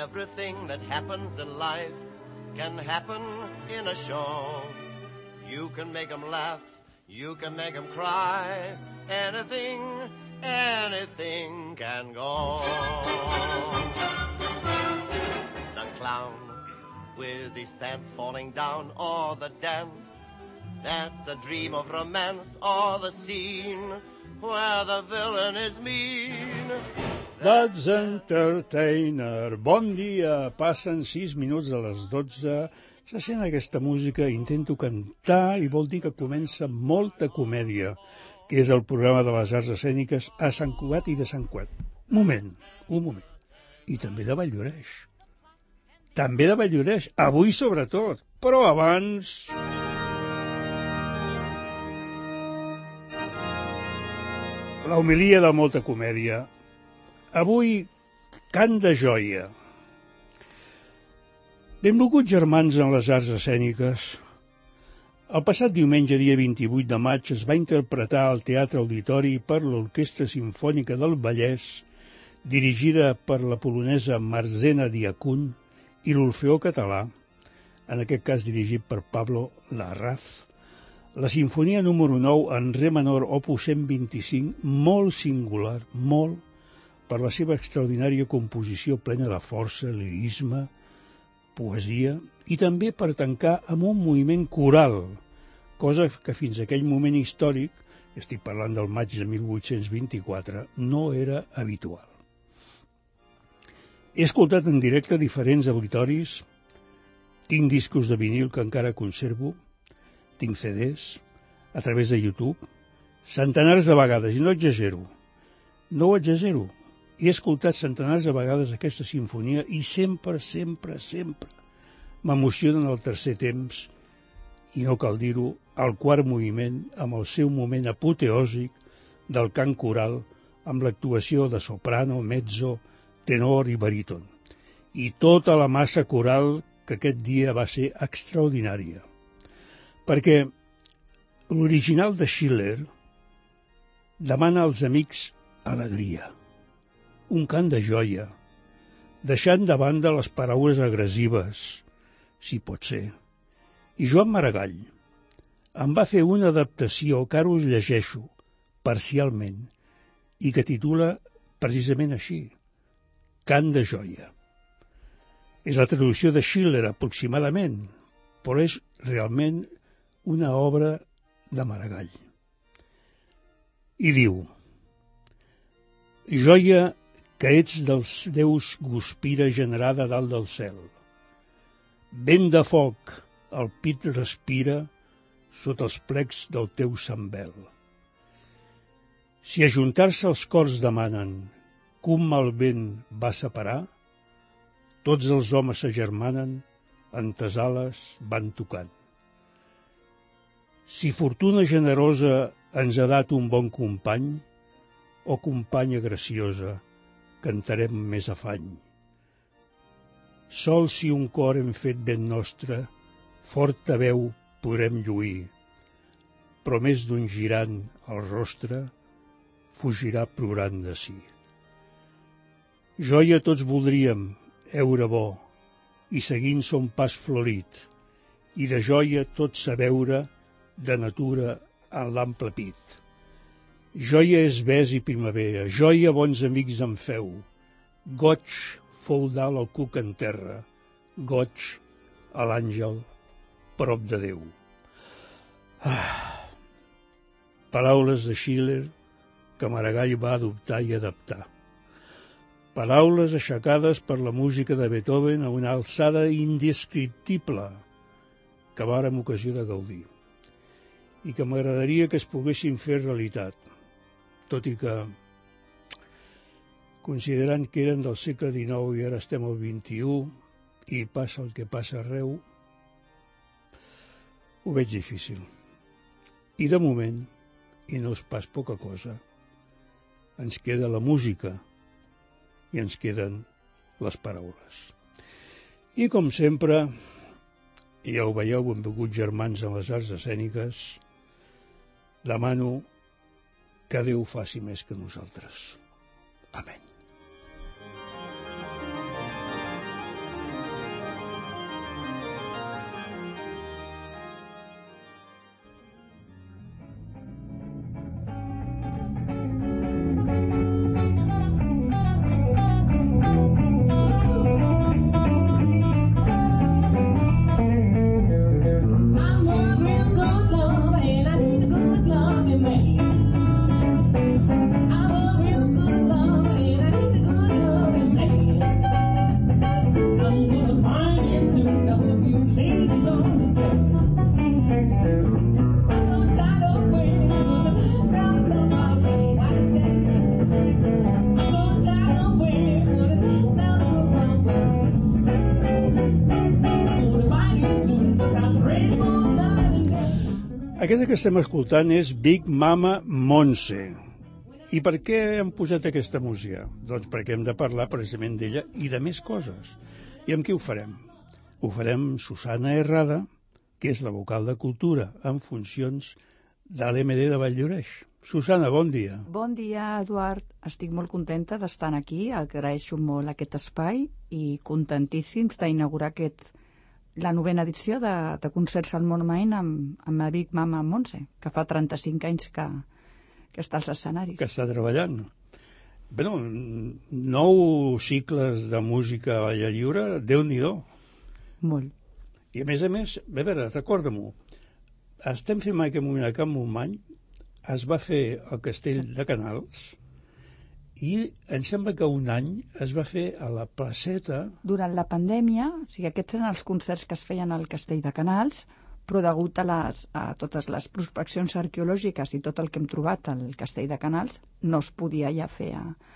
Everything that happens in life can happen in a show. You can make 'em laugh, you can make 'em cry. Anything, anything can go. The clown with his pants falling down, or the dance that's a dream of romance, or the scene where the villain is mean. That's Entertainer. Bon dia. Passen 6 minuts de les 12. Se sent aquesta música, intento cantar i vol dir que comença molta comèdia, que és el programa de les arts escèniques a Sant Cugat i de Sant Cugat. Un moment. I també de Valldoreix. També de Valldoreix, avui sobretot, però abans... La homilia de molta comèdia. Avui, cant de joia. Benvolguts germans en les arts escèniques. El passat diumenge, dia 28 de maig, es va interpretar al Teatre Auditori per l'Orquestra Simfònica del Vallès, dirigida per la polonesa Marzena Diakun, i l'Orfeó Català, en aquest cas dirigit per Pablo Larraz, la sinfonia número 9 en re menor opus 125, molt singular, molt, per la seva extraordinària composició plena de força, lirisme, poesia, i també per tancar amb un moviment coral, cosa que fins a aquell moment històric, estic parlant del maig de 1824, no era habitual. He escoltat en directe diferents auditoris, tinc discos de vinil que encara conservo, tinc CDs, a través de YouTube, centenars de vegades, i no exagero, he escoltat centenars de vegades aquesta sinfonia i sempre m'emocionen el tercer temps, i no cal dir-ho, el quart moviment amb el seu moment apoteòsic del cant coral amb l'actuació de soprano, mezzo, tenor i baríton, i tota la massa coral que aquest dia va ser extraordinària. Perquè l'original de Schiller demana als amics alegria, un cant de joia, deixant de banda les paraules agressives, si pot ser. I Joan Maragall en va fer una adaptació que ara us llegeixo, parcialment, i que titula precisament així, Cant de joia. És la traducció de Schiller, aproximadament, però és realment una obra de Maragall. I diu: joia que ets dels déus guspira generada dalt del cel. Vent de foc, el pit respira sota els plecs del teu sambel. Si ajuntar-se els cors demanen que un mal vent va separar, tots els homes s'agermanen, en tes ales van tocant. Si fortuna generosa ens ha dat un bon company, o companya graciosa, cantarem més afany. Sols si un cor hem fet ben nostre, forta veu podrem lluir, però més d'un girant al rostre fugirà plorant de si. Joia tots voldríem, heure bo, i seguint son pas florit, i de joia tot sabeure de natura en l'ample pit. Joia és bes i primavera, joia bons amics en feu, goig fou dalt el cuc en terra, goig a l'àngel prop de Déu. Paraules de Schiller que Maragall va adoptar i adaptar. Paraules aixecades per la música de Beethoven a una alçada indescriptible que vàrem ocasió de gaudir i que m'agradaria que es poguessin fer realitat, tot i que, considerant que eren del segle XIX i ara estem al XXI i passa el que passa arreu, ho veig difícil. I de moment, i no és pas poca cosa, ens queda la música i ens queden les paraules. I com sempre, ja ho veieu, benvolguts germans en les arts escèniques, demano que Déu faci més que nosaltres. Amén. Aquesta que estem escoltant és Big Mama Montse. I per què hem posat aquesta música? Doncs perquè hem de parlar precisament d'ella i de més coses. I amb qui ho farem? Ho farem Susana Herrada, que és la vocal de Cultura en funcions de l'MD de Valldoreix. Susana, bon dia. Bon dia, Eduard. Estic molt contenta d'estar aquí, agraeixo molt aquest espai i contentíssims d'inaugurar la 9a edició de Concerts al Montmany amb la Big Mama Montse, que fa 35 anys que està als escenaris. Que està treballant. Bé, 9 cicles de música a l'aire lliure, Déu-n'hi-do. Molt. I a més, a veure, recorda-m'ho, estem fent en aquest moment a Can Montmany, es va fer el Castell de Canals i em sembla que un any es va fer a la placeta... Durant la pandèmia, o sigui, aquests eren els concerts que es feien al Castell de Canals, però degut a totes les prospeccions arqueològiques i tot el que hem trobat al Castell de Canals, no es podia ja fer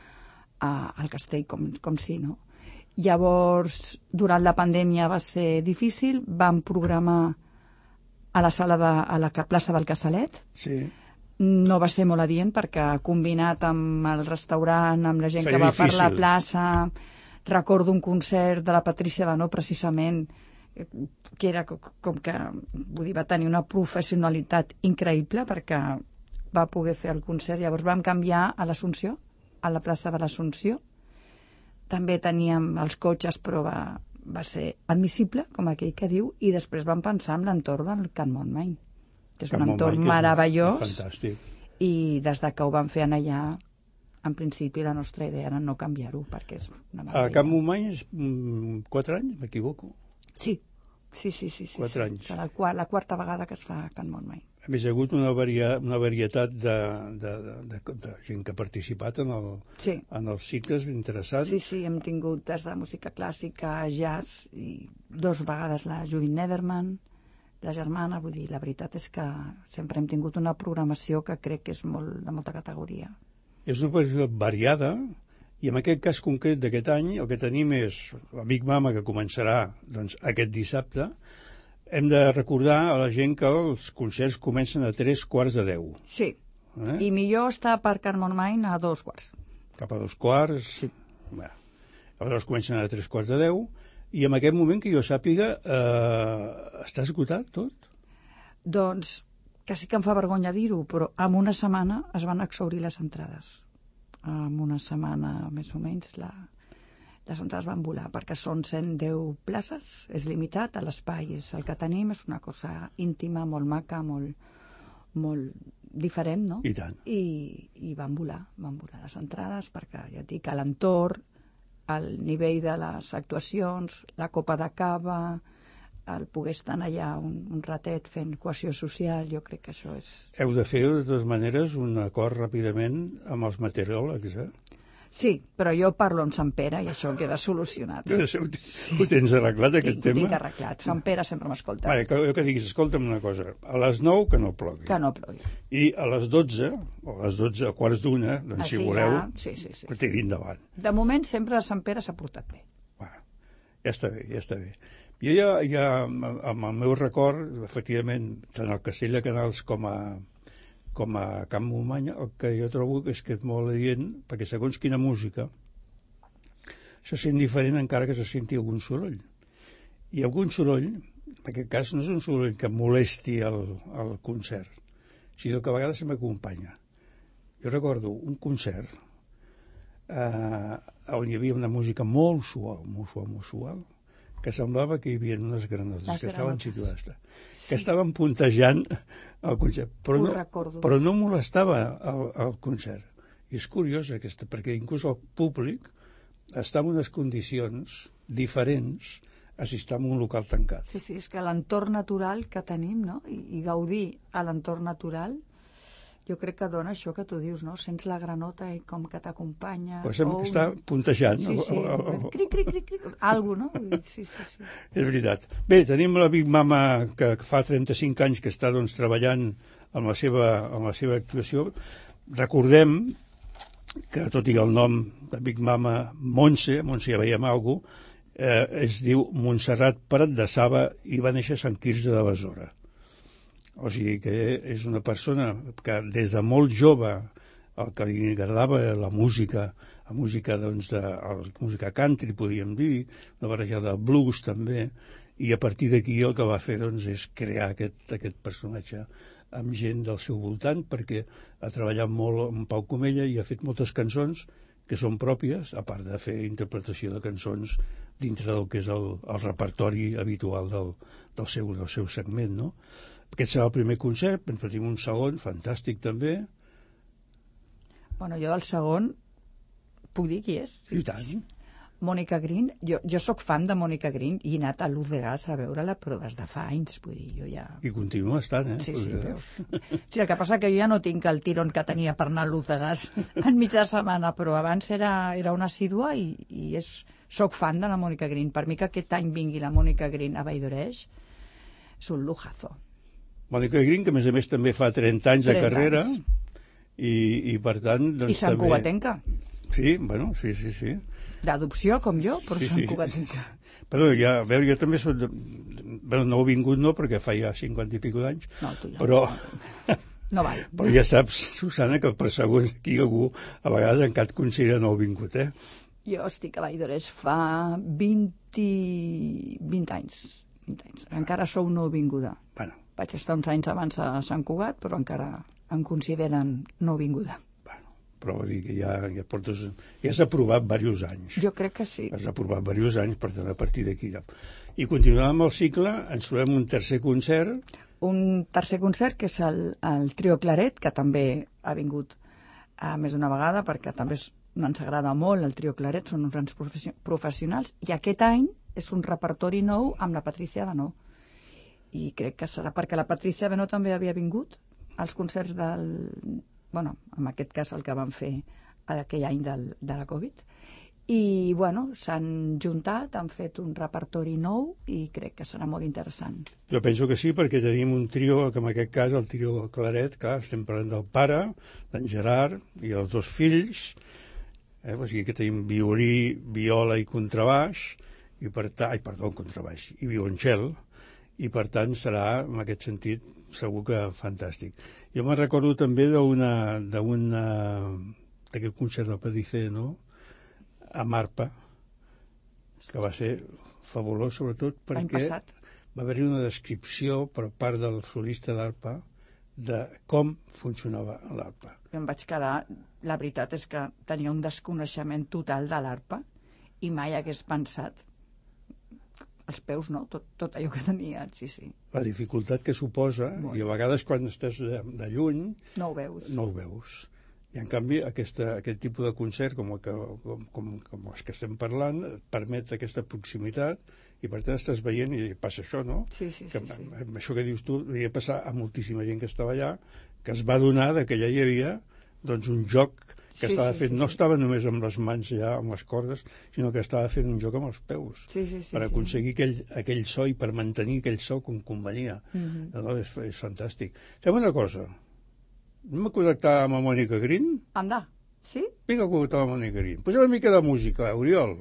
al castell com si, no? Llavors, durant la pandèmia va ser difícil, vam programar a la plaça del Casalet. Sí. No va ser molt adient perquè combinat amb el restaurant, amb la gent que va per la plaça, recordo un concert de la Patricia Danó precisament, que era com que va tenir una professionalitat increïble perquè va poder fer el concert. Llavors vam canviar a l'Assumpció, a la plaça de l'Assumpció. També teníem els cotxes, però va ser admissible, com aquell que diu, i després vam pensar en l'entorn del Can Montmany, que és un entorn meravellós, i des que ho vam fer allà, en principi la nostra idea era no canviar-ho, perquè és una meravella. A Can Montmany és 4 anys, m'equivoco? Sí. 4 anys. Serà la quarta vegada que es fa a Can Montmany. A més, hi ha hagut una varietat de gent que ha participat en els cicles interessants. Sí, hem tingut des de música clàssica, jazz, i 2 vegades la Judith Nederman, la germana, vull dir, la veritat és que sempre hem tingut una programació que crec que és de molta categoria. És una programació variada, i en aquest cas concret d'aquest any el que tenim és la Big Mama, que començarà aquest dissabte. Hem de recordar a la gent que els concerts comencen a 3:45. Sí, i millor estar per Can Montmany a 2:15. Cap a 2:15. Sí. Bé. Aleshores comencen a 3:45, i en aquest moment, que jo sàpiga, està esgotat tot? Doncs, quasi que em fa vergonya dir-ho, però en una setmana es van exhaurir les entrades. En una setmana, més o menys, les entrades van volar, perquè són 110 places, és limitat, l'espai és el que tenim, és una cosa íntima, molt maca, molt diferent, no? I tant. I van volar les entrades, perquè ja et dic, a l'entorn, el nivell de les actuacions, la copa de cava, el poder estar allà un ratet fent cohesió social, jo crec que això és... Heu de fer, de totes maneres, un acord ràpidament amb els meteoròlegs, Sí, però jo parlo amb Sant Pere i això queda solucionat. Ho tens arreglat, aquest tema? Ho tinc arreglat. Sant Pere sempre m'escolta. Vale, que diguis, escolta'm una cosa, a les 9 que no plogui. Que no plogui. I a les 12, o a les 12, a quarts d'una, doncs si voleu, que tiri endavant. De moment sempre Sant Pere s'ha portat bé. Ja està bé. Jo ja, amb el meu record, efectivament, tant el Castell de Canals com a Can Montmany, el que jo trobo és que és molt adient, perquè segons quina música se sent diferent encara que se senti algun soroll. I algun soroll, en aquest cas, no és un soroll que molesti el concert, sinó que a vegades se m'acompanya. Jo recordo un concert on hi havia una música molt suau, que semblava que hi havia unes granotes que estaven situades, que estaven puntejant el concert, però no molestava el concert. I és curiós perquè inclús el públic està en unes condicions diferents a si està en un local tancat. Sí, és que l'entorn natural que tenim, no? I gaudir a l'entorn natural, jo crec que dona això que tu dius, no? Sents la granota i com que t'acompanya... Però sembla que està puntejant. Sí. Cric, algo, no? Sí. És veritat. Bé, tenim la Big Mama que fa 35 anys que està treballant amb la seva actuació. Recordem que, tot i el nom de Big Mama Montse ja veiem alguna cosa, es diu Montserrat Prat de Saba i va néixer a Sant Quirze de Besora. O sigui que és una persona que des de molt jove el que li agradava la música doncs, música country, podríem dir, una barrejada de blues també, i a partir d'aquí el que va fer doncs, és crear aquest personatge amb gent del seu voltant, perquè ha treballat molt amb Pau Comella i ha fet moltes cançons que són pròpies, a part de fer interpretació de cançons dintre del que és el repertori habitual del seu segment, no? Aquest serà el primer concert, ens patim un segon, fantàstic també. Bueno, jo del segon puc dir qui és? I tant. Mònica Green. Jo sóc fan de Mònica Green i he anat a Luz de Gas a veure-la, però des de fa anys, vull dir, jo ja... I continua estant, Sí, veus. Sí, el que passa que jo ja no tinc el tirón que tenia per anar a Luz de Gas enmig de setmana, però abans era una assídua i sóc fan de la Mònica Green. Per mi que aquest any vingui la Mònica Green a Valldoreig és un lujazo. Mònica Green, que a més també fa 30 anys de carrera, i per tant... Doncs, I Sant Cugatenca. Sí, bueno, sí. D'adopció, com jo, però Sant Cugatenca. Però ja, a veure, jo també soc... no he vingut no, perquè fa ja 50 i pico d'anys, no, tu ja però... No val. Però ja saps, Susana, que per segons aquí algú a vegades en cap considera no he vingut, Jo estic a Valldoreig fa 20 anys. Encara sou nouvinguda. Bueno. Vaig estar uns anys abans a Sant Cugat, però encara em consideren nouvinguda. Però vull dir que ja has aprovat diversos anys. Jo crec que sí. Has aprovat diversos anys, per tant, a partir d'aquí. I continuant amb el cicle, ens trobem un tercer concert. Un tercer concert, que és el Trio Claret, que també ha vingut més d'una vegada, perquè també ens agrada molt el Trio Claret, són uns grans professionals, i aquest any és un repertori nou amb la Patricia Benó. I crec que serà perquè la Patricia Benó també havia vingut als concerts bueno, en aquest cas el que van fer aquell any de la Covid. I, bueno, s'han juntat, han fet un repertori nou i crec que serà molt interessant. Jo penso que sí, perquè tenim un trio, que en aquest cas el trio Claret, clar, estem parlant del pare, d'en Gerard, i els dos fills, o sigui que tenim violí, viola i contrabaix, i contrabaix, i violoncel, i per tant serà, en aquest sentit, segur que fantàstic. Jo me'n recordo també d'aquest concert del Pellicer, no?, amb arpa, que va ser fabulós, sobretot perquè va haver-hi una descripció per part del solista d'arpa de com funcionava l'arpa. Jo em vaig quedar... La veritat és que tenia un desconeixement total de l'arpa i mai hagués pensat els peus, no? Tot allò que tenia, sí. La dificultat que suposa, i a vegades quan estàs de lluny... No ho veus. No ho veus. I en canvi aquest tipus de concert com els que estem parlant et permet aquesta proximitat i per tant estàs veient i passa això, no? Sí. Això que dius tu devia passar a moltíssima gent que estava allà, que es va adonar que allà hi havia doncs, un joc que estava fent, no estava només amb les mans ja, amb les cordes, sinó que estava fent un joc amb els peus per aconseguir aquell so i per mantenir aquell so com convenia. És fantàstic. Fem una cosa. Anem a connectar amb la Mònica Green? Anda, sí? Vinga a connectar amb la Mònica Green. Posem una mica de música, Oriol.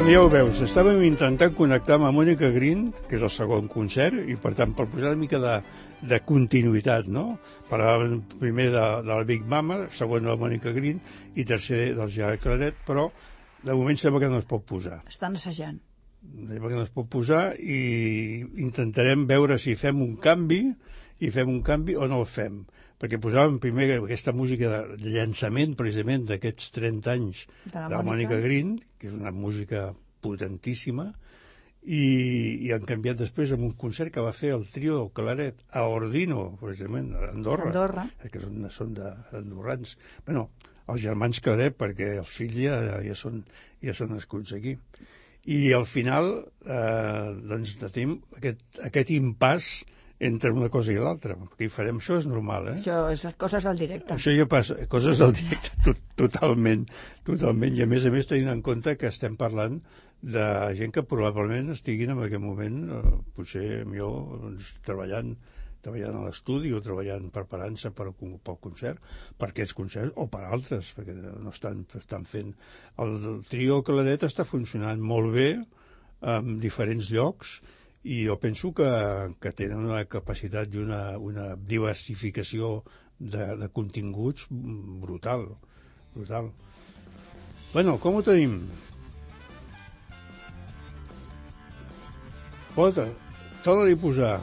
Bueno, ja ho veus, estàvem intentant connectar amb Mònica Green, que és el segon concert, i per tant, per posar una mica de continuïtat, no? Parlàvem primer de la Big Mama, segon de la Mònica Green i tercer del Gerard Claret, però de moment sembla que no es pot posar. Estan assajant. Sembla que no es pot posar i intentarem veure si fem un canvi o no el fem. Perquè posàvem primer aquesta música de llançament, precisament, d'aquests 30 anys de la Mònica Green, que és una música potentíssima, i han canviat després amb un concert que va fer el trio Claret a Ordino, precisament, a Andorra. Que són andorrans. Bueno, els germans Claret, perquè els fills ja són nascuts aquí. I al final, doncs, tenim aquest impàs entre una cosa i l'altra. Perquè farem això és normal, eh? Això és coses del directe. Això ja passa, coses del directe, totalment. I a més tenint en compte que estem parlant de gent que probablement estiguin en aquest moment, potser millor, doncs, treballant a l'estudi o preparant-se pel concert, per aquests concerts o per altres, perquè no estan fent. El trio Claret està funcionant molt bé en diferents llocs i jo penso que tenen una capacitat i una diversificació de continguts brutal. Bueno, com ho tenim? Torna-li a posar.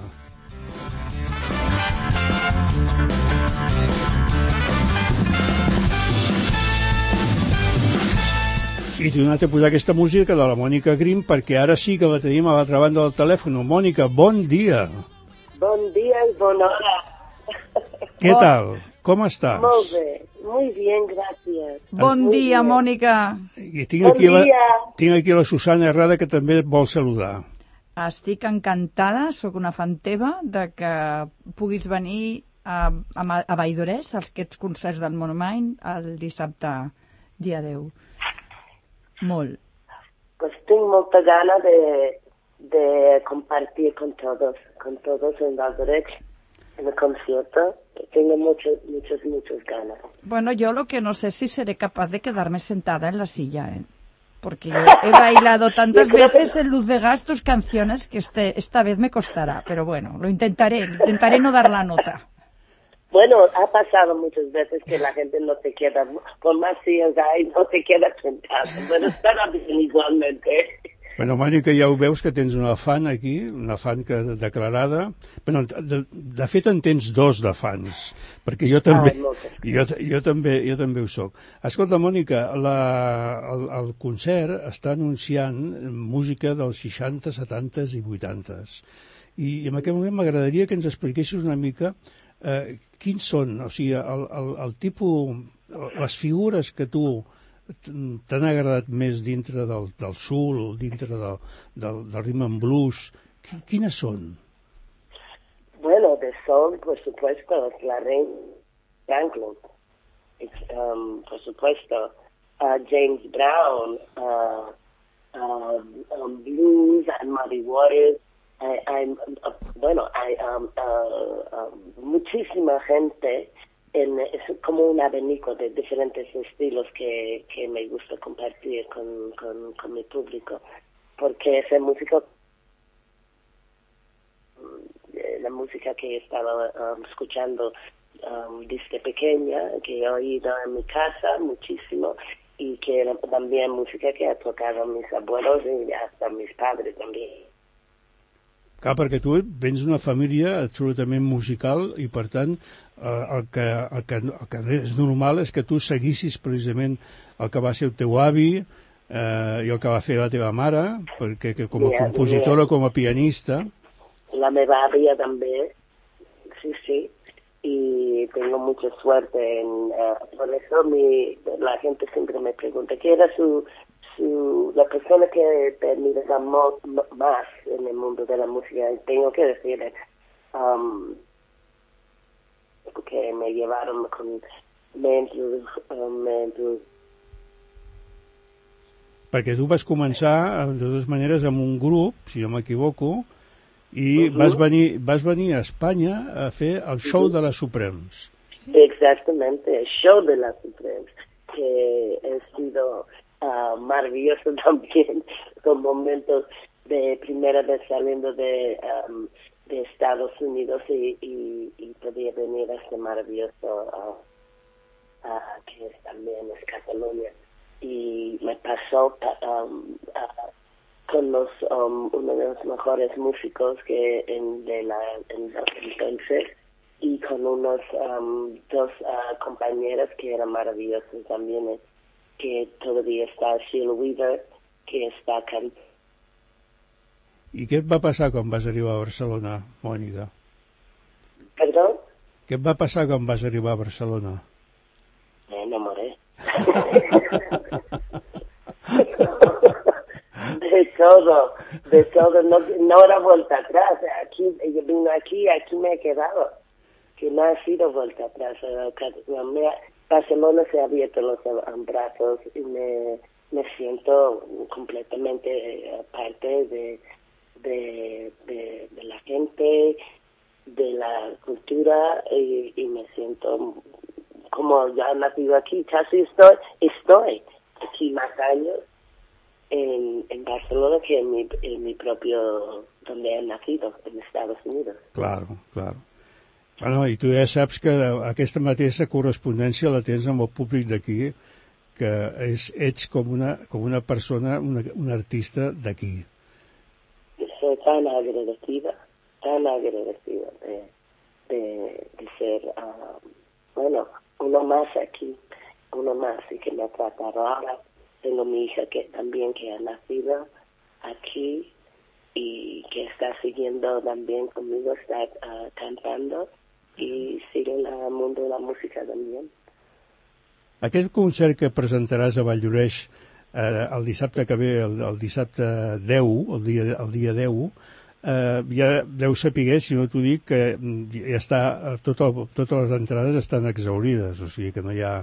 I t'he donat a posar aquesta música de la Mònica Green perquè ara sí que la tenim a l'altra banda del telèfon. Mònica, bon dia. Bon dia i bona hora. Què tal? Com estàs? Molt bé, muy bien, gracias. Bon dia, Mònica. I tinc aquí la Susana Herrada que també et vol saludar. Estic encantada, sóc una fan teva, de que puguis venir a Valldoreix, als aquests concerts del Monomind, el dissabte, dia 10. Molt. Pues tengo molta gana de compartir con todos en Valldoreix, en el concierto. Tengo muchas ganas. Bueno, yo lo que no sé si seré capaz de quedarme sentada en la silla, porque yo he bailado tantas veces en Luz de Gas tus canciones que esta vez me costará, pero bueno, lo intentaré no dar la nota. Bueno, ha pasado muchas veces que la gente no te queda, con más sillas hay, no te queda sentada, pero estará bien igualmente. Bueno, Mònica, ja ho veus que tens una fan aquí, una fan declarada. Bueno, de fet en tens dos de fans, perquè jo també ho soc. Escolta, Mònica, el concert està anunciant música dels 60, 70 i 80. I en aquest moment m'agradaria que ens expliquessis una mica quins són, o sigui, el tipus, les figures que tu t'han agradat més dintre del soul, dintre del rhythm and blues, quines són? Bueno, de soul, por supuesto, la Reina Franklin, por supuesto, James Brown, blues, and Muddy Waters. Muchísima gente, es como un abanico de diferentes estilos que me gusta compartir con mi público, porque esa música, la música que estaba escuchando desde pequeña, que he oído en mi casa muchísimo, y que también música que ha tocado mis abuelos y hasta mis padres también. Clar, perquè tu vens d'una família absolutament musical i, per tant, el que és normal és que tu seguissis precisament el que va ser el teu avi i el que va fer la teva mare, perquè com a compositora, com a pianista. La meva àvia també, sí, y tengo mucha suerte por eso la gente siempre me pregunta ¿qué era la persona que te admiraba más en el mundo de la música? Y tengo que decir que me llevaron perquè tu vas començar de totes maneres amb un grup, si no m'equivoco, i vas venir a Espanya a fer el show de les Supremes. Exactamente, el show de las Supremes, que he sido maravilloso también, con momentos de primera vez saliendo de Estados Unidos y podía venir a este maravilloso que también es Cataluña. Y me pasó con uno de los mejores músicos que entonces, y con unos dos compañeros que eran maravillosos también, que todavía está Sheila Weaver, que está cantando. I què et va passar quan vas arribar a Barcelona, Mònica? ¿Perdón? Què et va passar quan vas arribar a Barcelona? Me enamoré. de todo, no era vuelta atrás. Yo vine aquí me he quedado. Que no ha sido vuelta atrás. Barcelona se ha abierto los brazos y me siento completamente parte de la gente, de la cultura, y me siento como ya nacido aquí. Casi estoy aquí más años en Barcelona que en mi propio, donde he nacido, en Estados Unidos. Claro. Bueno, i tu ja saps que aquesta mateixa correspondència la tens amb el públic d'aquí, que ets com una persona, un artista d'aquí. Soy tan agradecida de ser, uno más aquí, y que me ha tratado ahora. Tengo mi hija que ha nacido aquí y que está siguiendo también conmigo, está cantando y sigue en el mundo de la música también. Aquest concert que presentaràs a Valldoreix el dissabte que ve, el dissabte 10, el dia 10, ja deu saber, si no t'ho dic, que ja està, totes les entrades estan exhaurides, o sigui que no hi ha...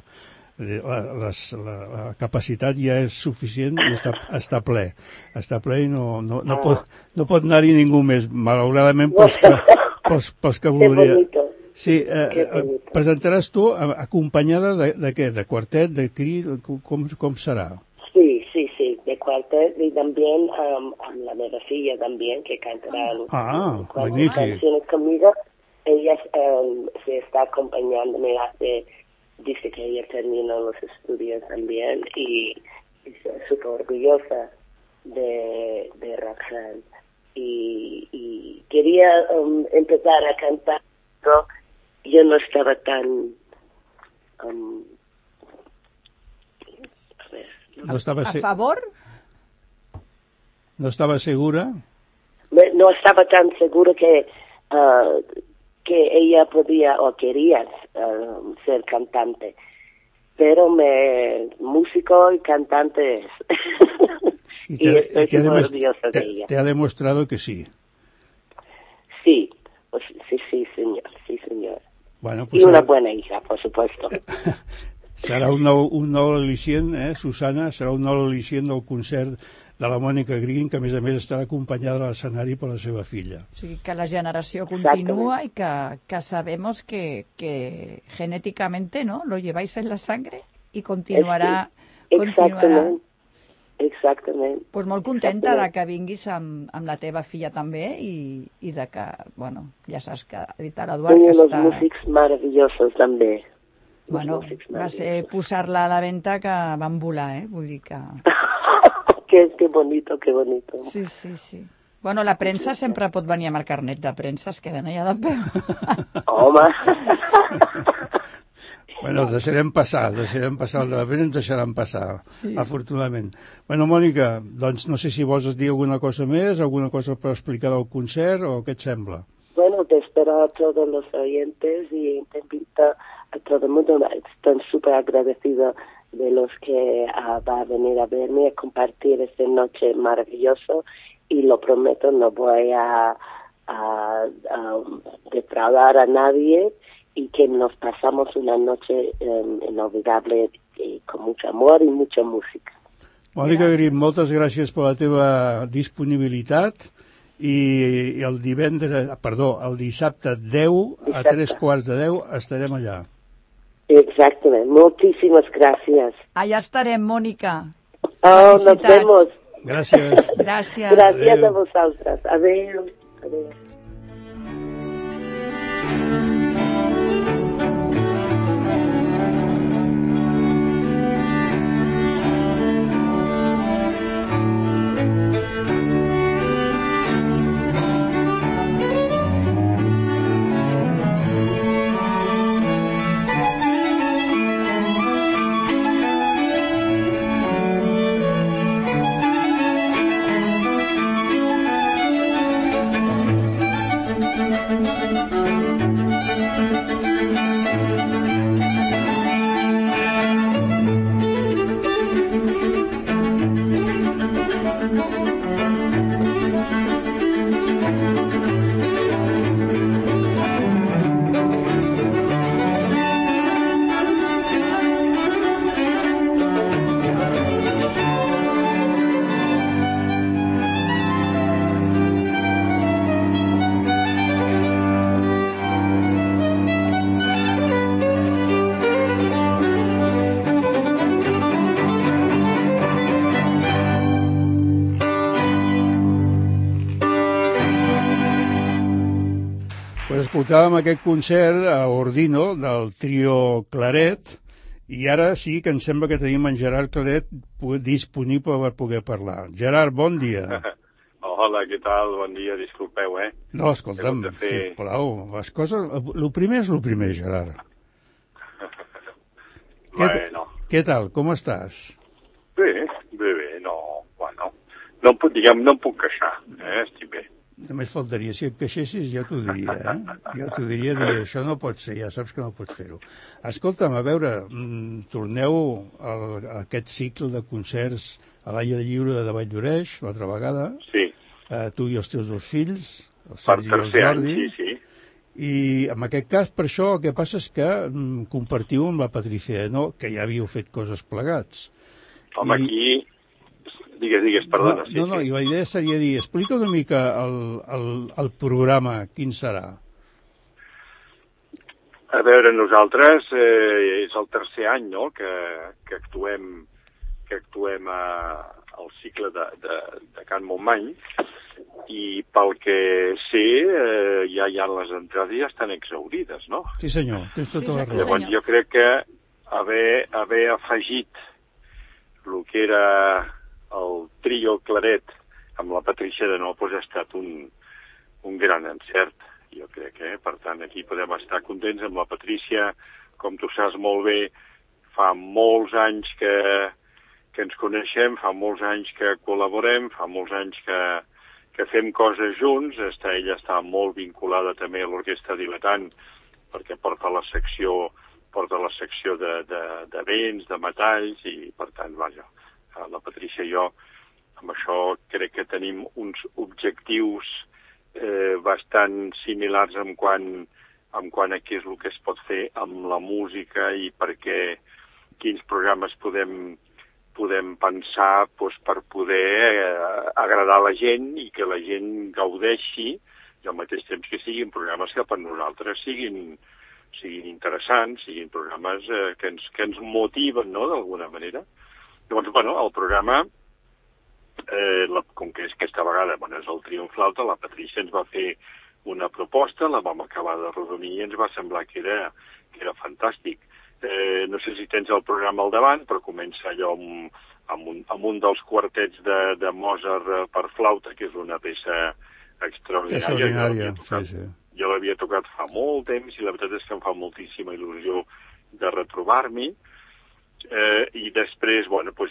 La capacitat ja és suficient i està ple. Està ple i no pot anar-hi ningú més, malauradament pels que voldria. Sí, presentaràs tu acompanyada de què? De quartet, de crit, com serà? Sí, de cuartet y también a la meva filla también, que cantará canciones conmigo. Ella se está acompañándome dice que ella terminó los estudios también y estoy súper orgullosa de Roxanne. Y quería empezar a cantar, pero yo no estaba tan... ¿No estaba ¿A favor? ¿No estaba segura? No estaba tan segura que ella podía o quería ser cantante, pero músico y cantante es. y estoy muy orgullosa de ella. ¿Te ha demostrado que sí? Sí, sí, señor. Bueno, pues y una buena hija, por supuesto. Serà un nou al·licient, Susana, serà un nou al·licient del concert de la Mònica Green, que a més estarà acompanyada a l'escenari per la seva filla. O sigui, que la generació continúa y que sabemos que genéticamente, ¿no?, lo lleváis en la sangre y continuarà... Exactament. Pues molt contenta de que vinguis amb la teva filla també i de que, bueno, ja saps que l'Eduard que està... Unos músics maravillosos també. Bueno, va ser posar-la a la venda que van volar, vull dir que... Qué bonito. Sí. Bueno, la premsa sempre pot venir amb el carnet de premsa, es queden allà de peu. Home! Bueno, els deixarem passar, el de la pena ens deixaran passar, sí. Afortunadament. Bueno, Mònica, doncs no sé si vols dir alguna cosa més, alguna cosa per explicar del concert, o què et sembla? Bueno, te espero a todos los oyentes y te invito a todo el mundo. Estoy súper agradecido de los que va a venir a verme, a compartir esta noche maravilloso, y lo prometo, no voy a defraudar a nadie, y que nos pasamos una noche inolvidable con mucho amor y mucha música. Mònica Green, moltes gràcies per la teva disponibilitat, i el dissabte 10 a 3:15 estarem allà. Exactament, moltíssimes gràcies. Allà estarem, Mònica. Oh, nos vemos. Gràcies. Gràcies. Gràcies a vosaltres. Adéu. Adéu. Escoltàvem aquest concert a Ordino del trio Claret i ara sí que em sembla que tenim en Gerard Claret disponible per poder parlar. Gerard, bon dia. Hola, què tal? Bon dia, disculpeu, No, escolta'm, sisplau, les coses... El primer és el primer, Gerard. Bueno. Què tal, com estàs? Bé, no, bueno, no em puc queixar, estic bé. Només faltaria, si et queixessis ja t'ho diria, Ja t'ho diria, això no pot ser, ja saps que no pots fer-ho. Escolta'm, a veure, torneu a aquest cicle de concerts a l'aire lliure de Valldoreix, l'altra vegada. Sí. Tu i els teus dos fills, el Sergi i el Jordi. Sí. I en aquest cas, per això, el que passa és que compartiu amb la Patricia Denó, que ja havíeu fet coses plegats. Home, aquí... Digues, perdona. No, i la idea seria dir, explica una mica el programa, quin serà? A veure, nosaltres és el tercer any, no?, que actuem al cicle de Can Montmany, i pel que sé, ja les entrades ja estan exhaurides, no? Sí, senyor, tens tota la raó. Llavors, jo crec que haver afegit el que era el trio Claret amb la Patricia Denó ha estat un gran encert, jo crec, Per tant, aquí podem estar contents amb la Patricia, com tu saps molt bé, fa molts anys que ens coneixem, fa molts anys que col·laborem, fa molts anys que fem coses junts. Ella està molt vinculada també a l'Orquestra Diletant, perquè porta la secció de vents, de metalls, i per tant, vaja, la Patricia i jo, amb això crec que tenim uns objectius bastant similars en quant a què és el que es pot fer amb la música i quins programes podem pensar per poder agradar la gent i que la gent gaudeixi, i al mateix temps que siguin programes que per nosaltres siguin interessants, siguin programes que ens motiven, no?, d'alguna manera. Llavors, el programa, com que és aquesta vegada és el trio en flauta, la Patricia ens va fer una proposta, la vam acabar de rodonir i ens va semblar que era fantàstic. No sé si tens el programa al davant, però comença allò amb un dels quartets de Mozart per flauta, que és una peça extraordinària. Jo l'havia tocat fa molt temps i la veritat és que em fa moltíssima il·lusió de retrobar-m'hi. I després,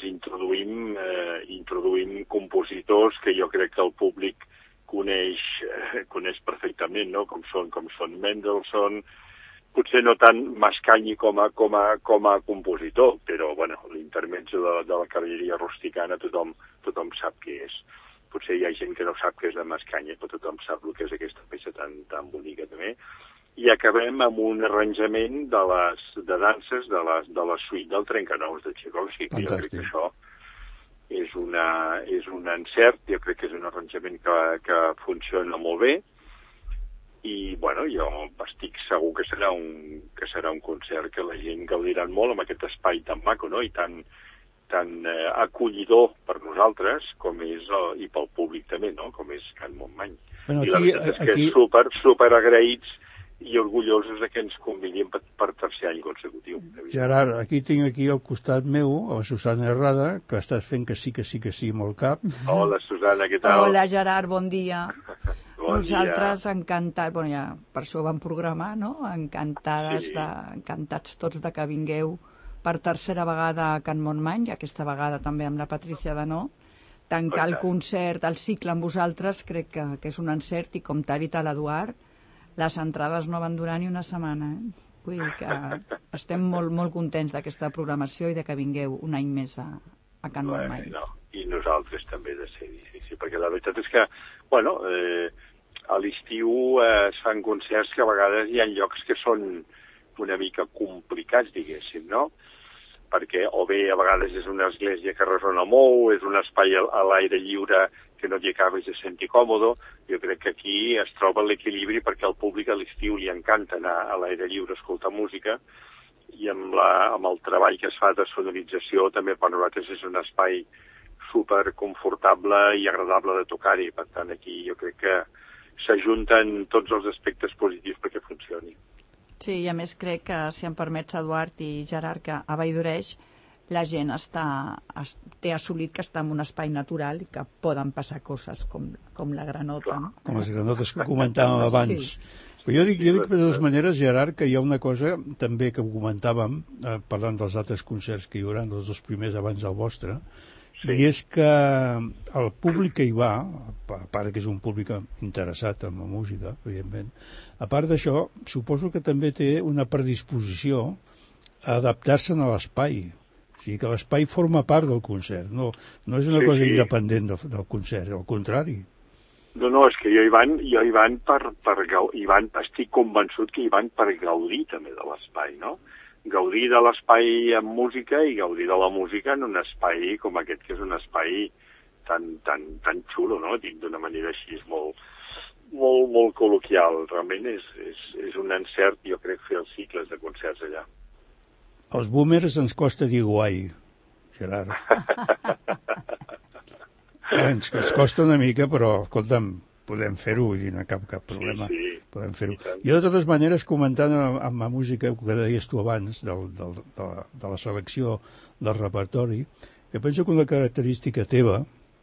introduïm compositors que jo crec que el públic coneix perfectament, no?, com són Mendelssohn, potser no tant Mascagni com a compositor, però, l'intermezzo de la cavalleria rusticana tothom sap què és. Potser hi ha gent que no sap què és de Mascagni, però tothom sap el que és aquesta peça tan bonica també. I acabem amb un arranjament de danses de la suite del Trencanous de Tchaikovsky. Jo crec que això és un encert, jo crec que és un arranjament que funciona molt bé, i jo estic segur que serà un concert que la gent gaudirà molt amb aquest espai tan maco, no?, i tan tan acollidor per nosaltres com és, i pel públic també, no?, com és Can Montmany. Bueno, I la veritat és que super agraïts i orgullosos de que ens convidin per tercer any consecutiu. Gerard, aquí al costat meu, a Susana Herrada, que estàs fent que sí, molt cap. Hola, Susana, què tal? Hola, Gerard, bon dia. Bon Nosaltres dia. encantats, bueno, ja per això ho vam programar, no? Encantats tots de que vingueu per tercera vegada a Can Montmany, i aquesta vegada també amb la Patricia Denó. Tancar el concert, el cicle amb vosaltres, crec que és un encert, i com t'ha dit l'Eduard, les entrades no van durar ni una setmana. Vull dir que estem molt contents d'aquesta programació i de que vingueu un any més a Can Montmany. No. I nosaltres també de ser-hi, sí, perquè la veritat és que, bueno, a l'estiu es fan concerts que a vegades hi ha llocs que són una mica complicats, diguéssim, no? Perquè o bé a vegades és una església que ressona molt, és un espai a l'aire lliure que no t'hi acabes de sentir còmode. Jo crec que aquí es troba l'equilibri perquè al públic a l'estiu li encanta anar a l'aire lliure a escoltar música, i amb el treball que es fa de sonorització també per nosaltres és un espai super confortable i agradable de tocar-hi. Per tant, aquí jo crec que s'ajunten tots els aspectes positius perquè funcioni. Sí, i a més crec que, si em permets, Eduard i Gerard, que a Valldoreix la gent té assolit que està en un espai natural i que poden passar coses com la granota. No? Com les granotes que comentàvem abans. Sí. Però jo dic de totes maneres, Gerard, que hi ha una cosa també que comentàvem, parlant dels altres concerts que hi haurà, dels 2 primers abans del vostre, sí. I és que el públic que hi va, a part que és un públic interessat en la música, evidentment, a part d'això, suposo que també té una predisposició a adaptar-se'n a l'espai. O sigui que l'espai forma part del concert, no és una cosa independent del concert, al contrari. No, és que hi van estic convençut que hi van per gaudir també de l'espai, no? Gaudir de l'espai amb música i gaudir de la música en un espai com aquest, que és un espai tan xulo, no? Dit d'una manera així molt col·loquial. Realment és un encert, jo crec, fer els cicles de concerts allà. Els boomers ens costa dir guai, Gerard. Ens costa una mica, però, escolta'm, podem fer-ho, vull dir, no hi ha cap problema. Sí. Podem fer-ho. Jo, de totes maneres, comentant amb la música que deies tu abans, de la selecció del repertori, jo penso que una característica teva,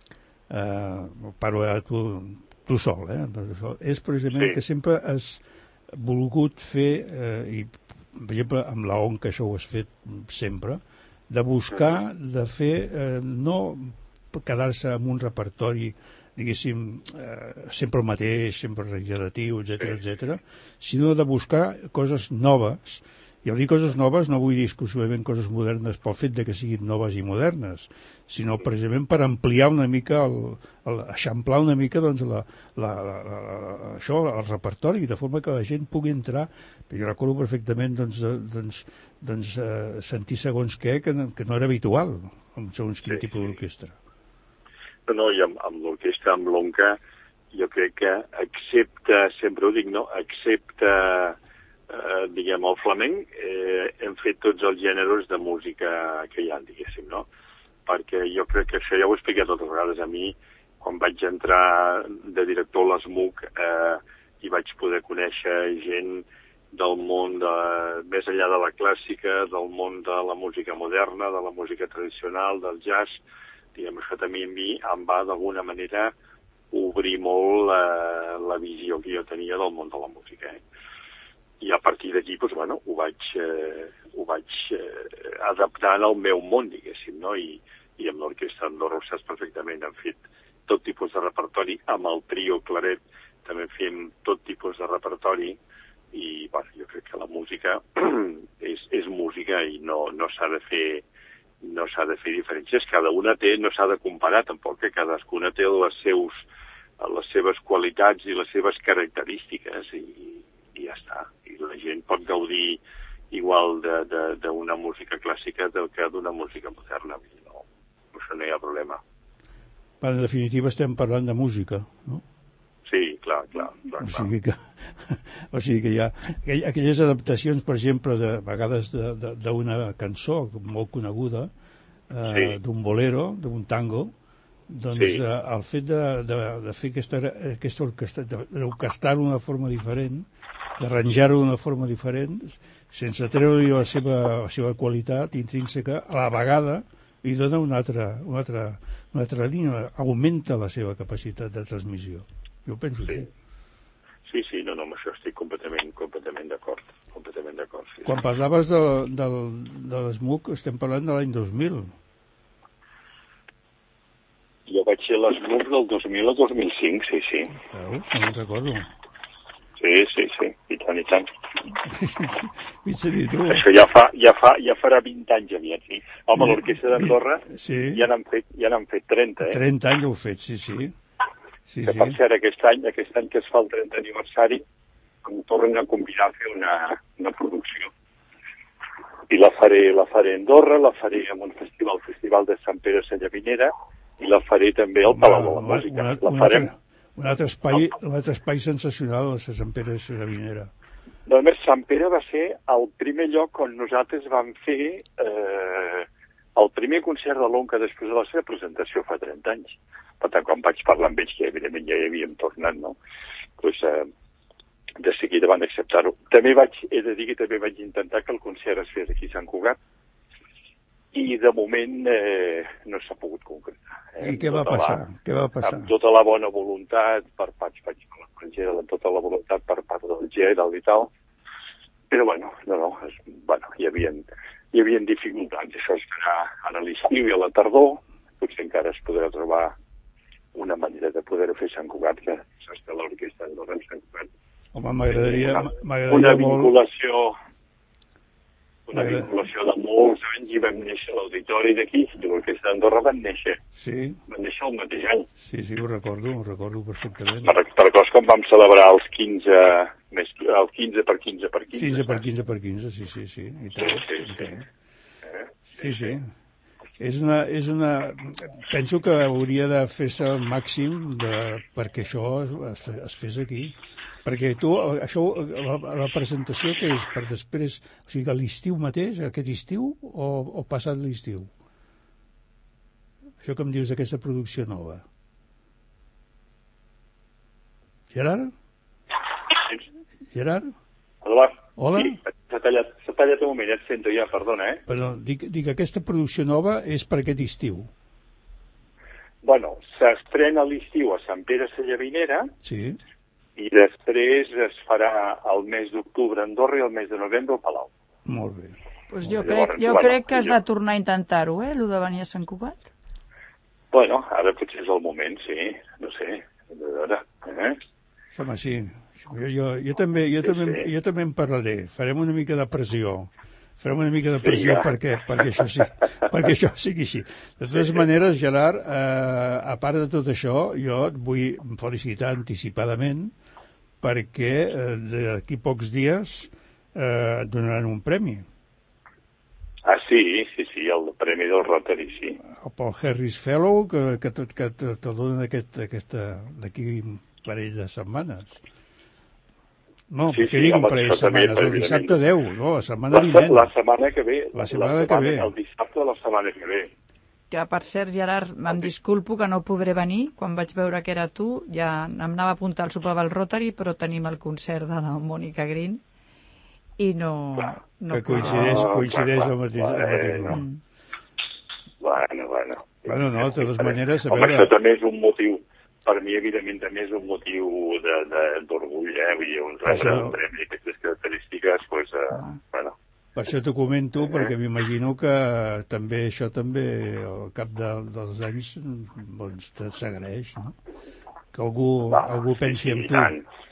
parlo ara tu sol, és precisament que sempre has volgut fer, i per exemple, amb la ON, que això ho has fet sempre, de buscar, de fer, no quedar-se amb un repertori, diguéssim, sempre el mateix, sempre reiteratiu, etc., sinó de buscar coses noves. I al dir coses noves no vull dir exclusivament coses modernes pel fet de que siguin noves i modernes, sinó precisament per ampliar una mica, eixamplar una mica doncs, el repertori, de forma que la gent pugui entrar. Jo recordo perfectament sentir segons què que no era habitual, amb segons quin tipus d'orquestra. No, i amb l'orquestra, amb l'ONCA, jo crec que sempre ho dic, no? Excepte diguem, el flamenc, hem fet tots els gèneres de música que hi ha, diguéssim, no? Perquè jo crec que això ja ho he explicat totes vegades. A mi, quan vaig entrar de director a l'ESMUC, i vaig poder conèixer gent del món més enllà de la clàssica, del món de la música moderna, de la música tradicional, del jazz, diguem, això també a mi em va d'alguna manera obrir molt la visió que jo tenia del món de la música, I a partir d'aquí, doncs, bueno, ho vaig adaptant al meu món, diguéssim, no? I amb l'orquestra Andorra ho saps perfectament, hem fet tot tipus de repertori. Amb el trio Claret també fem tot tipus de repertori i, bueno, jo crec que la música és música i no s'ha de fer diferències. Cada una no s'ha de comparar, tampoc, que cadascuna té les seves qualitats i les seves característiques i ja està. I la gent pot gaudir igual d'una música clàssica que d'una música moderna. No, això no hi ha problema. En definitiva estem parlant de música, no? Sí, clar. O sigui que hi ha aquelles adaptacions, per exemple, de vegades d'una cançó molt coneguda, d'un bolero, d'un tango, doncs el fet de fer aquesta orquestra, d'orquestrar-ho d'una forma diferent, d'arranjar-ho d'una forma diferent, sense treure-li la seva qualitat intrínseca, a la vegada li dona una altra línia, augmenta la seva capacitat de transmissió. Jo penso que sí. Sí, no, amb això estic completament d'acord. Sí. Quan parlaves de l'SMUC, estem parlant de l'any 2000. Jo vaig ser a l'SMUC del 2000 al 2005, sí. Veus? No me'n recordo. Sí, i tant. Això ja farà 20 anys aviat, sí. Home, l'Orquestra d'Andorra ja n'han fet 30, 30 anys heu fet, sí. Que per cert, aquest any que es fa el 30 aniversari, em tornen a convidar a fer una producció. I la faré a Andorra, la faré en un festival, el Festival de Sant Pere Sallavinera, i la faré també al Palau de la Música. Un altre espai sensacional, el Sant Pere Sallavinera. Només Sant Pere va ser el primer lloc on nosaltres vam fer el primer concert de l'Onca després de la seva presentació fa 30 anys. Per tant, quan vaig parlar amb ells, que evidentment ja hi havíem tornat, no? Doncs de seguida van acceptar-ho. He de dir que també vaig intentar que el concert es fes aquí a Sant Cugat, i de moment no s'ha pogut concretar. I què va passar? Amb tota la bona voluntat per part de l'estranger, amb tota la voluntat per part del Gerald i tal, però hi havia dificultats. Això es farà ara a l'estiu i a la tardor, potser encara es podrà trobar una manera de poder-ho fer a Sant Cugat, que s'està l'orquestra d'Andorra en Sant Cugat. Home, m'agradaria una vinculació de molts anys, i vam néixer a l'auditori d'aquí, i l'orquestra d'Andorra van néixer el mateix any. Sí, ho recordo perfectament. Per cos com vam celebrar els 15 per 15 per 15. 15 per 15 per 15, sí, i tant. Sí. Penso que hauria de fer-se al màxim perquè això es fes aquí. Perquè tu, això, la presentació que és per després, o sigui, l'estiu mateix, aquest estiu, o passat l'estiu? Això que em dius d'aquesta producció nova. Gerard? Hola? Sí, s'ha tallat un moment, et sento ja, perdona, Però dic que aquesta producció nova és per aquest estiu. Bueno, s'estrena a l'estiu a Sant Pere Sallavinera, sí, i després es farà el mes d'octubre a Andorra i el mes de novembre al Palau. Molt bé. Pues jo crec que has de tornar a intentar-ho, allò de venir a Sant Cugat. Bueno, ara potser és el moment, sí, no sé, de veure, Home, sí, jo també en parlaré, farem una mica de pressió. Perquè això sigui així. De totes maneres, Gerard, a part de tot això, jo et vull felicitar anticipadament perquè d'aquí pocs dies et donaran un premi. Ah, sí, el premi del Rotary, sí. El Paul Harris Fellow, que te donen d'aquí un parell de setmanes. No, perquè dic un parell de setmanes, el dissabte 10, no, la setmana vinent. La setmana que ve. El dissabte de la setmana que ve. Que, per cert, Gerard, em disculpo que no podré venir. Quan vaig veure que era tu, ja em anava a apuntar al sopar del Rotary, però tenim el concert de la Mònica Green i no que coincideix el mateix nom. Bueno, no, de totes maneres, a veure... Això també és un motiu, per mi, evidentment, també és un motiu d'orgull, vull dir, un premi d'aquestes característiques, doncs, bueno... Per això t'ho comento, perquè m'imagino que també això al cap dels anys doncs, s'agraeix, no? Que algú pensi en tu.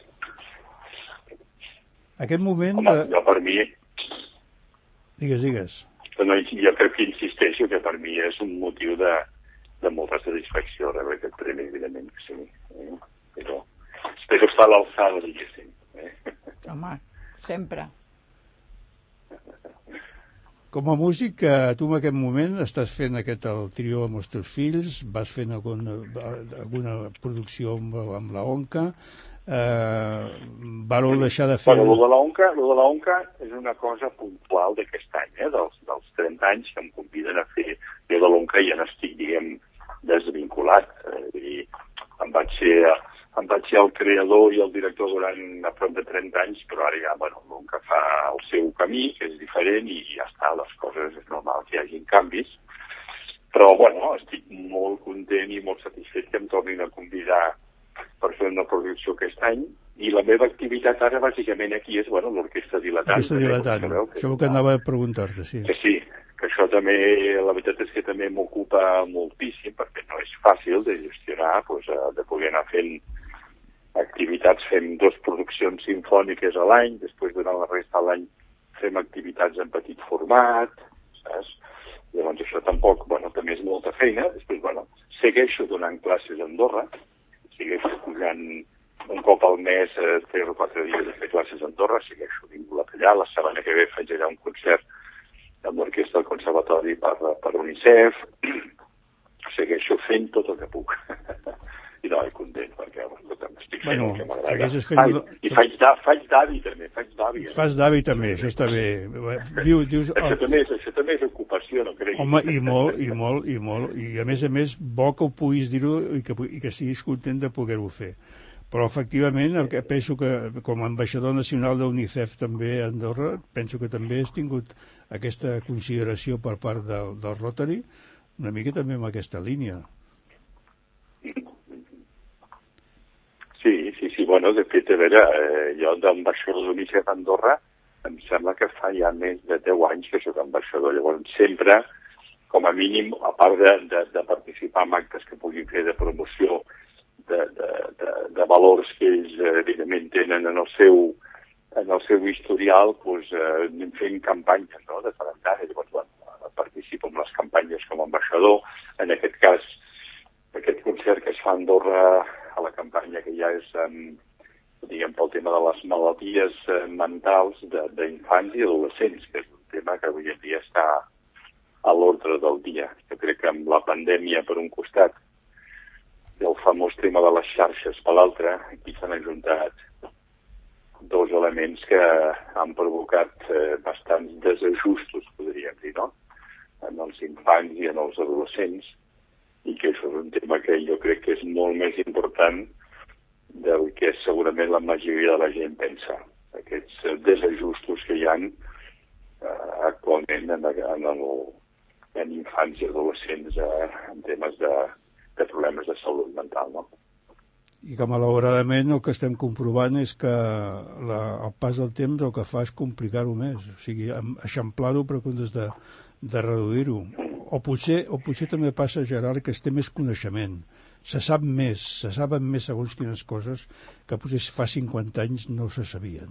Aquest moment... Home, jo per mi... Digues. No, jo crec que insisteixo que per mi és un motiu de molta satisfacció rebre aquest premi, evidentment que sí. Però espero estar a l'alçada, diguéssim. Home, sempre. Com a músic, tu en aquest moment estàs fent el trio amb els teus fills, vas fent alguna producció amb la Onca, Vareu deixar de fer... Bueno, lo de l'ONCA és una cosa puntual d'aquest any, dels 30 anys que em conviden a fer. Jo de l'ONCA ja n'estic, diguem, desvinculat. Em vaig ser el creador i el director durant a prop de 30 anys, però ara ja, bueno, l'ONCA fa el seu camí, que és diferent, i ja està, les coses és normal que hi hagin canvis. Però, bueno, estic molt content i molt satisfet que em tornin a convidar per fer una producció aquest any, i la meva activitat ara, bàsicament, aquí és, bueno, l'Orquestra Dilatant. L'Orquestra Dilatant, això és el que anava a preguntar-te, sí. Que sí, que això també, la veritat és que també m'ocupa moltíssim, perquè no és fàcil de gestionar, doncs, de poder anar fent activitats, fem 2 produccions simfòniques a l'any, després durant la resta de l'any fem activitats en petit format, saps? Llavors això tampoc, bueno, també és molta feina. Després, bueno, segueixo donant classes a Andorra, segueixo pujant un cop al mes, 3 o 4 dies de fer classes a Andorra, segueixo vinculat allà. La setmana que ve faig allà un concert amb l'orquestra del Conservatori per UNICEF. Segueixo fent tot el que puc. I no, content, perquè estic fent el que m'agrada. I faig d'avi també, Fas d'avi també, això està bé. Dius... Això també és ocupació, no creguis. Home, i molt. I a més, bo que ho puguis dir-ho i que estiguis content de poder-ho fer. Però, efectivament, el que penso que, com a ambaixador nacional d'UNICEF també a Andorra, penso que també has tingut aquesta consideració per part del Rotary, una mica també en aquesta línia. Sí, bueno, de fet, a veure, jo d'ambaixador d'UNICEF a Andorra em sembla que fa ja més de 10 anys que soc ambaixador. Llavors, sempre, com a mínim, a part de participar en actes que puguin fer de promoció de valors que ells, evidentment, tenen en el seu historial, doncs anem fent campanyes, no?, de tant en tant. Llavors, bueno, participo en les campanyes com a ambaixador. En aquest cas, aquest concert que es fa a Andorra, a la campanya que ja és, diguem, pel tema de les malalties mentals d'infants i adolescents, que és un tema que avui en dia està a l'ordre del dia. Jo crec que amb la pandèmia, per un costat, i el famós tema de les xarxes per l'altre, aquí s'han ajuntat 2 elements que han provocat bastants desajustos, podríem dir, no?, en els infants i en els adolescents, i que això és un tema que jo crec que és molt més important del que segurament la majoria de la gent pensa. Aquests desajustos que hi ha actualment en infants i adolescents en temes de problemes de salut mental, no? I que malauradament el que estem comprovant és que el pas del temps el que fa és complicar-ho més, o sigui, eixamplar-ho per comptes de reduir-ho. O potser també passa, Gerard, que es té més coneixement, se saben més segons quines coses que potser fa 50 anys no se sabien.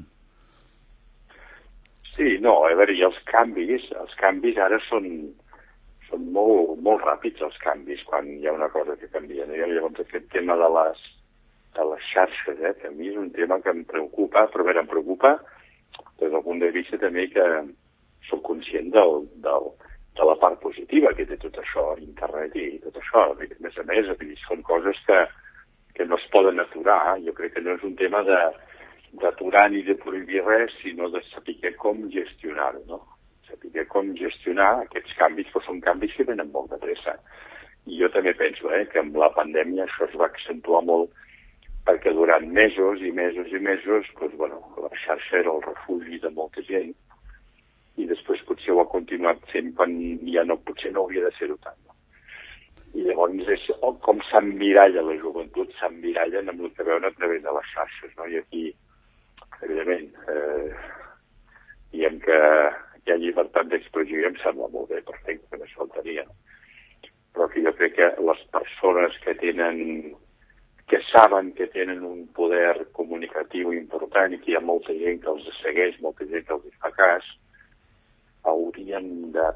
Sí, no, a veure, i els canvis ara són molt, molt ràpids, els canvis, quan hi ha una cosa que canvia. Llavors, aquest tema de les xarxes, que a mi és un tema que em preocupa, però a veure, em preocupa des del punt de vista també que soc conscient de la part positiva que té tot això, internet i tot això. A més, són coses que no es poden aturar. Jo crec que no és un tema d'aturar ni de prohibir res, sinó de saber com gestionar-ho, no? Saber com gestionar aquests canvis, però són canvis que venen molt de pressa. I jo també penso que amb la pandèmia això es va accentuar molt, perquè durant mesos i mesos, doncs, bueno, la xarxa era el refugi de molta gent, i després potser ho ha continuat sent quan ja potser no hauria de ser-ho tant. No? I llavors és com s'emmiralla la joventut, s'emmirallen amb el que veuen a través de les xarxes, no? I aquí, evidentment, diem que hi ha llibertat d'expressió i em sembla molt bé, perfecte, que no es faltaria. Però que jo crec que les persones que saben que tenen un poder comunicatiu important i que hi ha molta gent que els segueix, molta gent que els fa cas, haurien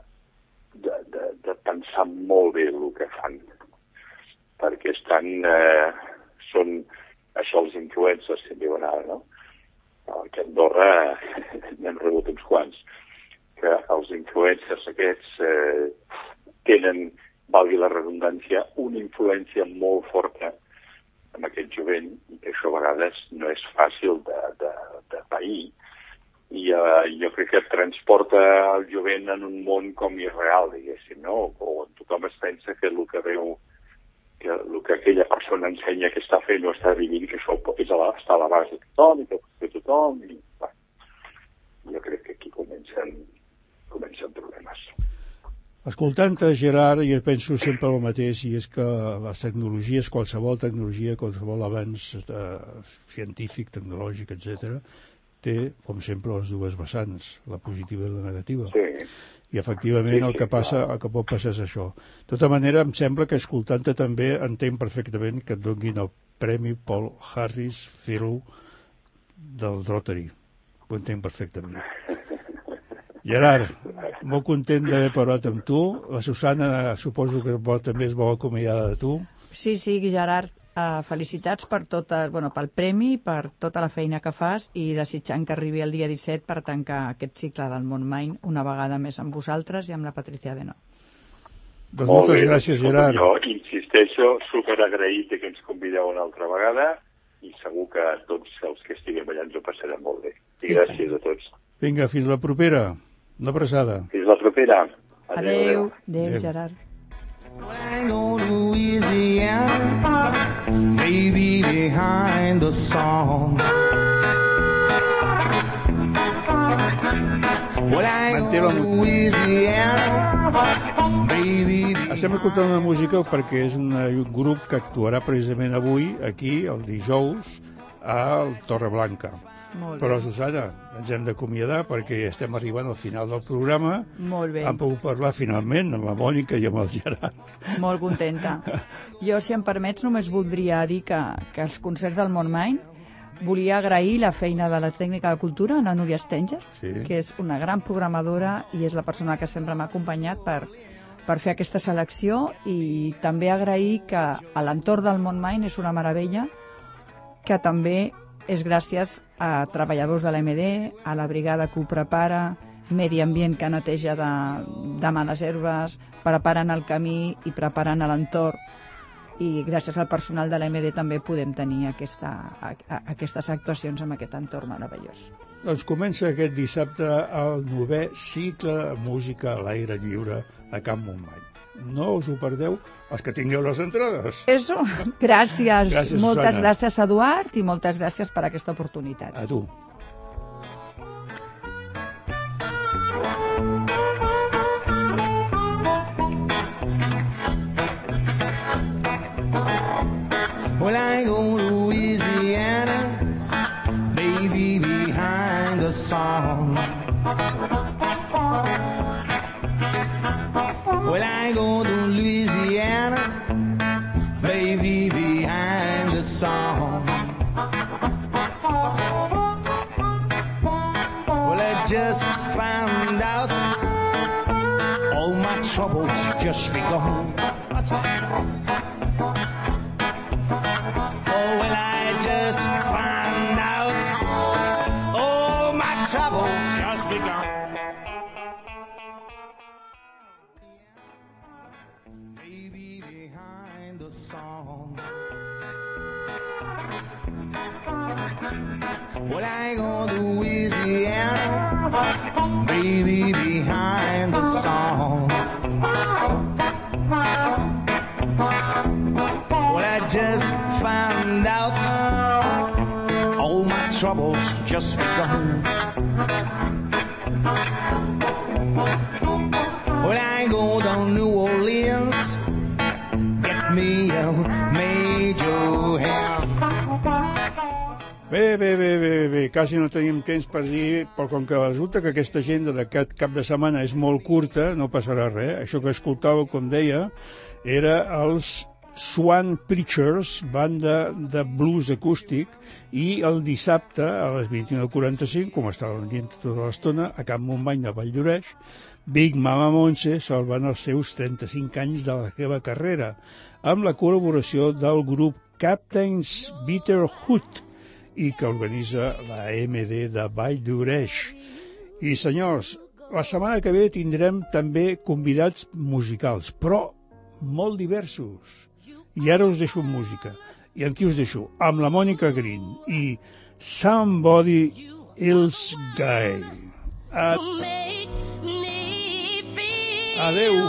de pensar molt bé el que fan, perquè són això els influencers que diuen ara, no? Que a Andorra n'hem rebut uns quants, que els influencers aquests tenen, valgui la redundància, una influència molt forta amb aquest jovent, i que això a vegades no és fàcil de pair. I jo crec que transporta el jovent en un món com irreal, diguéssim, no? On tothom es pensa que el que veu, que el que aquella persona ensenya que està fent o està vivint, que això està a l'abast de tothom i que pot fer tothom. I, jo crec que aquí comencen problemes. Escoltant-te, Gerard, jo penso sempre el mateix, i és que les tecnologies, qualsevol tecnologia, qualsevol avanç científic, tecnològic, etc., té, com sempre, les dues vessants, la positiva i la negativa. Sí. I, efectivament, el que pot passar és això. De tota manera, em sembla que, escoltant-te també, entenc perfectament que et donin el Premi Paul Harris Fellow del Rotary. Ho entenc perfectament. Gerard, molt content d'haver parlat amb tu. La Susana suposo que també es vol acomiadar de tu. Sí, Gerard, felicitats per pel premi, per tota la feina que fas i desitjant que arribi el dia 17 per tancar aquest cicle del Montmany una vegada més amb vosaltres i amb la Patricia Beno. Doncs moltes gràcies, Gerard. Jo insisteixo, superagraït que ens convideu una altra vegada i segur que tots els que estiguem allà ens ho passarem molt bé. I gràcies a tots. Vinga, fins la propera. Una abraçada. Fins la propera. Adéu, Gerard. Hang on Louisiana, baby behind the song. Manté la Louisiana, baby. Estem escoltant una música perquè és un grup que actuarà precisament avui, aquí, el dijous, al Torreblanca. Però, Susana, ens hem d'acomiadar perquè estem arribant al final del programa. Molt bé. Hem pogut parlar finalment amb la Mònica i amb el Gerard. Molt contenta. Jo, si em permets, només voldria dir que els concerts del Montmany volia agrair la feina de la tècnica de cultura, la Núria Stenger, que és una gran programadora i és la persona que sempre m'ha acompanyat per fer aquesta selecció, i també agrair que a l'entorn del Montmany és una meravella, que també és gràcies a treballadors de l'MD, a la brigada que ho prepara, Medi Ambient que neteja de males herbes, preparen el camí i preparen l'entorn, i gràcies al personal de l'MD també podem tenir aquestes actuacions en aquest entorn meravellós. Doncs comença aquest dissabte el 9è cicle de música a l'aire lliure a Can Montmany. No us ho perdeu, els que tingueu les entrades. Eso, gràcies. Moltes Susana. gràcies, Eduard, i moltes gràcies per aquesta oportunitat. A tu. Well, I go to Louisiana, baby behind the song. Well, I go to Louisiana, baby behind the song. Well, I just found out all my troubles just begun. Oh, well, I just found out all my troubles just begun. Baby behind the song. Well, I go to Louisiana, baby behind the song. Well, I just found out all my troubles just begun. Well, I go down New Orleans, get me a major hand. Bé, quasi no tenim temps per dir, però com que resulta que aquesta agenda d'aquest cap de setmana és molt curta, no passarà res. Això que escoltàveu, com deia, era els Swan Preachers, banda de blues acústic, i el dissabte a les 21:45, com estàvem dient tota l'estona, a Can Montmany de Valldoreix, Big Mama Montse salvant els seus 35 anys de la seva carrera, amb la col·laboració del grup Captain's Bitterhood, i que organitza la MD de Valldoreix. I, senyors, la setmana que ve tindrem també convidats musicals, però molt diversos. I ara us deixo amb música. I amb qui us deixo? Amb la Mònica Green i Somebody Else Guy. Adeu.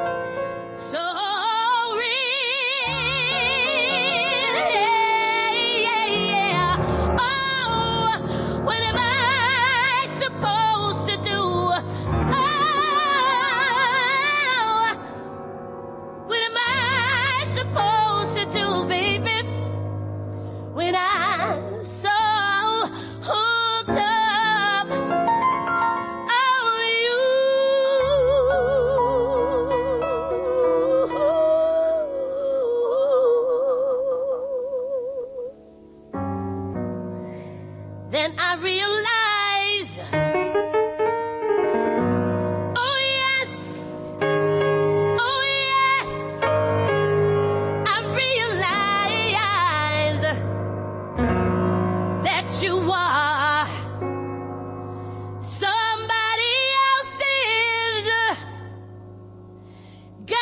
Then I realize, oh yes, I realize that you are somebody else's guy.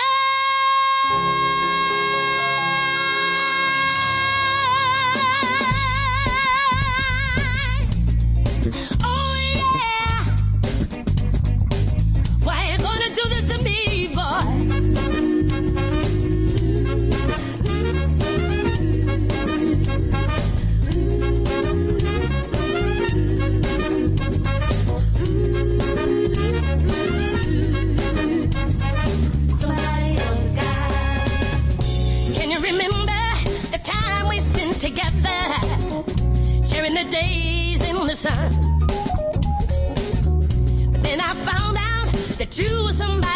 Oh yeah, why you gonna do this to me, boy? Somebody else's guy. Can you remember the time we spent together, sharing the days in the sun? But then I found out that you were somebody